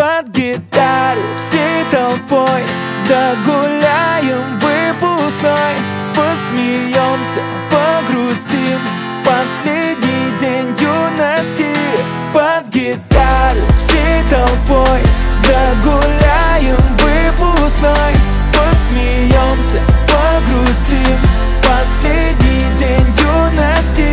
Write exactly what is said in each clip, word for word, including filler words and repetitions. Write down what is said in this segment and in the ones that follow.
под гитару всей толпой догуляем выпускной, посмеемся, погрустим в последний день юности. Под гитару всей толпой догуляем выпускной, посмеемся, погрустим в последний день юности.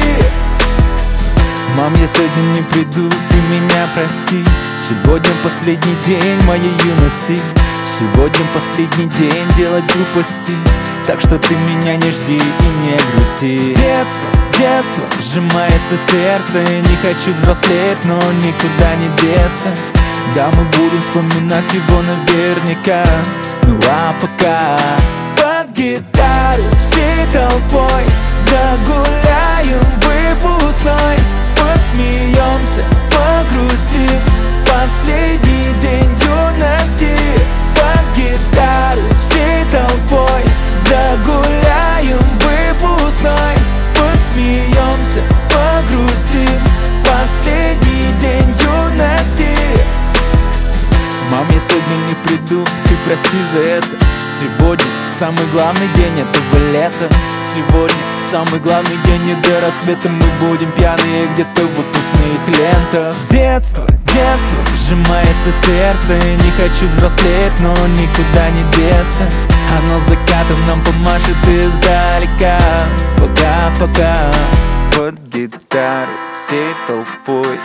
Мам, я сегодня не приду, ты меня прости. Сегодня последний день моей юности. Сегодня последний день делать глупости. Так что ты меня не жди и не грусти. Детство, детство, сжимается сердце. Не хочу взрослеть, но никуда не деться. Да, мы будем вспоминать его наверняка. Ну а пока под гитару всей толпой догуляем выпускной, посмеемся, погрустим в последний день юности. Под гитару всей толпой догуляем выпускной, посмеемся, погрустим в последний день юности. Мам, я сегодня не приду, ты прости за это. Сегодня самый главный день этого лета. Сегодня самый главный день, и до рассвета мы будем пьяные где-то в выпускных лентах. Детство, детство, сжимается сердце. Не хочу взрослеть, но никуда не деться. Оно закатом нам помашет издалека. Пока-пока. Под гитару всей толпой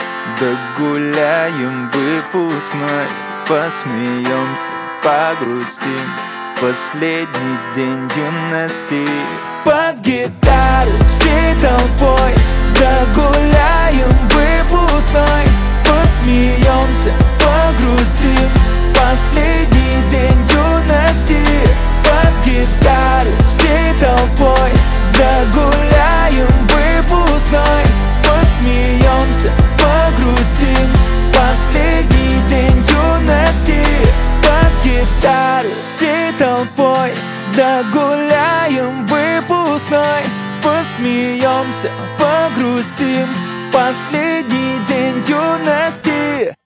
догуляем выпускной, посмеемся, погрустим в последний день юности. Под гитару всей толпой догуляем выпускной, посмеемся, погрустим в последний день юности. Под гитару всей толпой догуляем выпускной, посмеемся, погрустим в последний день юности. Под гитару всей толпой догуляем выпускной, посмеемся, погрустим в последний день юности.